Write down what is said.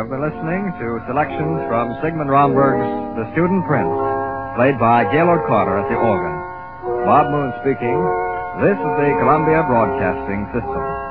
have been listening to selections from Sigmund Romberg's The Student Prince, played by Gaylord Carter at the organ. Bob Moon speaking. This is the Columbia Broadcasting System.